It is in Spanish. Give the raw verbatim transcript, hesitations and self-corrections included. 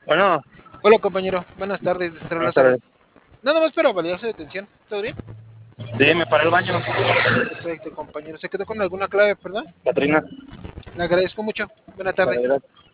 Bueno, Hola compañero, buenas tardes, César buenas Lázaro. tardes. Nada más para validar su detención, ¿todo bien? Sí, me paré al baño. Perfecto compañero, ¿se quedó con alguna clave, perdón? Catrina, Le agradezco mucho, buena tarde. para ver.